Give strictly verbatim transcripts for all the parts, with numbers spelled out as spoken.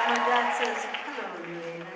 My dad says, hello, New Haven.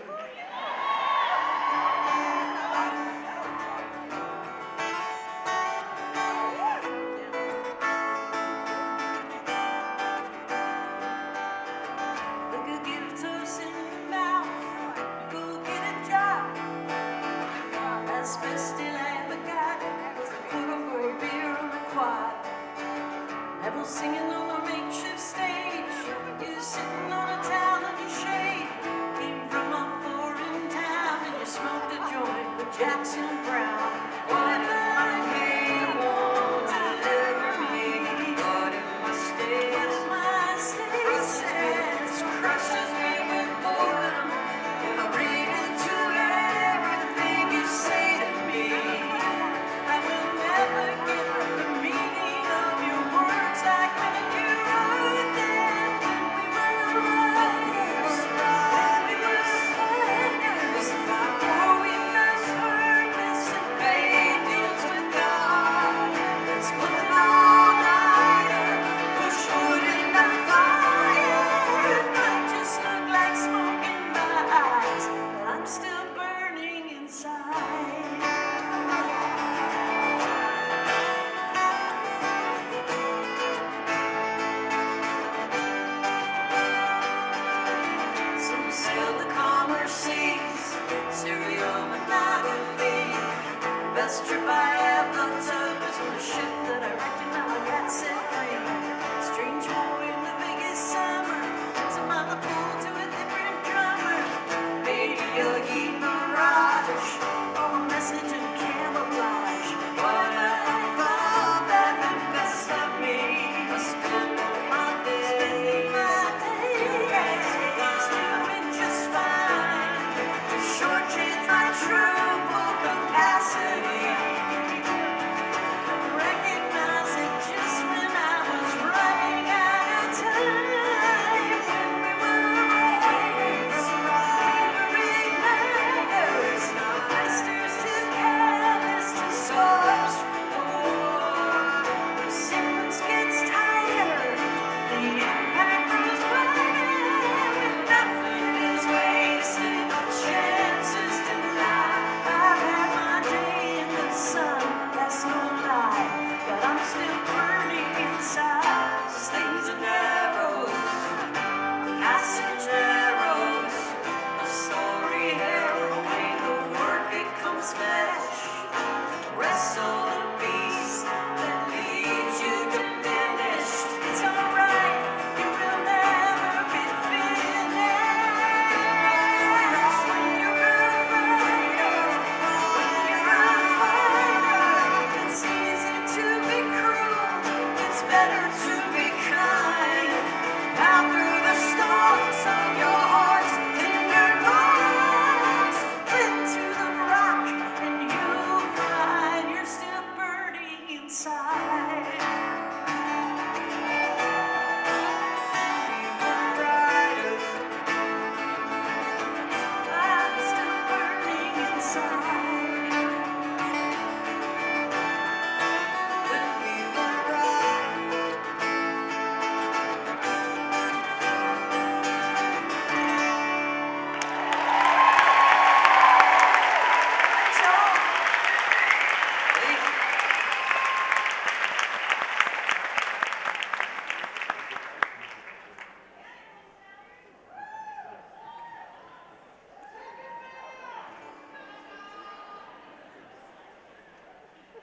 Look a gift horse in your mouth, go get a job. That's best still I ever got was a quarter for a beer on the quad. Never singing on a makeshift stage. You're sitting on a towel in your shade. Came from a foreign town and you smoked a joint with Jackson Brown. What I may want to let me, but it must stay, it must stay sad. It crushes me with boredom. If I read into everything you say to me, I will never get the meaning of your words like when you wrote them. When we were writers, when we were fighters, before we first heard listen pages with God. Let's put an all-nighter, push wood in the fire. It might just look like smoke in my eyes, but I'm still burning inside. Some sail the calmer seas, serial monogamy, best trip I